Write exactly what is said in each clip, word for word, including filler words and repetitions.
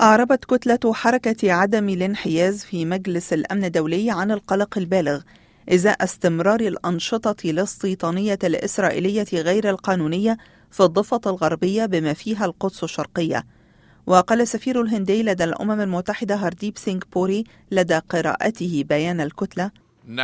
أعربت كتلة حركة عدم الانحياز في مجلس الأمن الدولي عن القلق البالغ إزاء استمرار الأنشطة الاستيطانية الإسرائيلية غير القانونية في الضفة الغربية بما فيها القدس الشرقية. وقال سفير الهندي لدى الأمم المتحدة هارديب سينغ بوري لدى قراءته بيان الكتلة: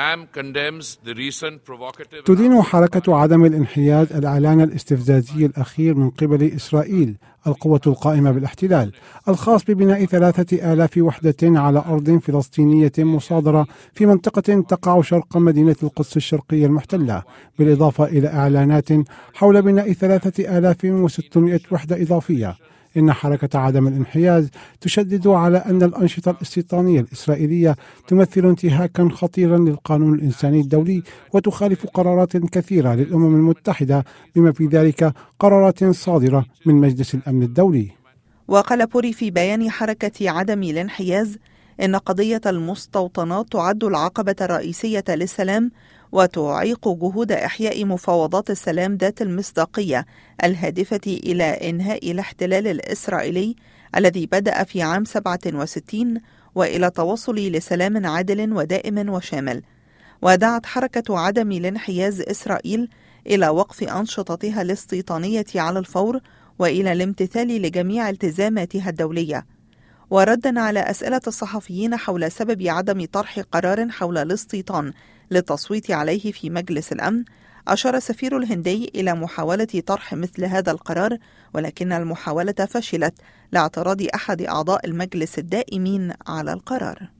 تدين حركة عدم الانحياز الإعلان الاستفزازي الأخير من قبل إسرائيل القوة القائمة بالاحتلال الخاص ببناء ثلاثة آلاف وحدة على أرض فلسطينية مصادرة في منطقة تقع شرق مدينة القدس الشرقية المحتلة، بالإضافة إلى إعلانات حول بناء ثلاثة آلاف وستمائة وحدة إضافية. إن حركة عدم الانحياز تشدد على أن الأنشطة الاستيطانية الإسرائيلية تمثل انتهاكا خطيرا للقانون الإنساني الدولي وتخالف قرارات كثيرة للأمم المتحدة بما في ذلك قرارات صادرة من مجلس الأمن الدولي. وقال بوري في بيان حركة عدم الانحياز إن قضية المستوطنات تعد العقبة الرئيسية للسلام وتعيق جهود إحياء مفاوضات السلام ذات المصداقية الهادفة إلى إنهاء الاحتلال الإسرائيلي الذي بدأ في عام سبعة وستين وإلى توصل لسلام عادل ودائم وشامل. ودعت حركة عدم الانحياز إسرائيل إلى وقف أنشطتها الاستيطانية على الفور وإلى الامتثال لجميع التزاماتها الدولية. وردا على أسئلة الصحفيين حول سبب عدم طرح قرار حول الاستيطان للتصويت عليه في مجلس الأمن، أشار سفير الهندي إلى محاولة طرح مثل هذا القرار، ولكن المحاولة فشلت لاعتراض أحد أعضاء المجلس الدائمين على القرار.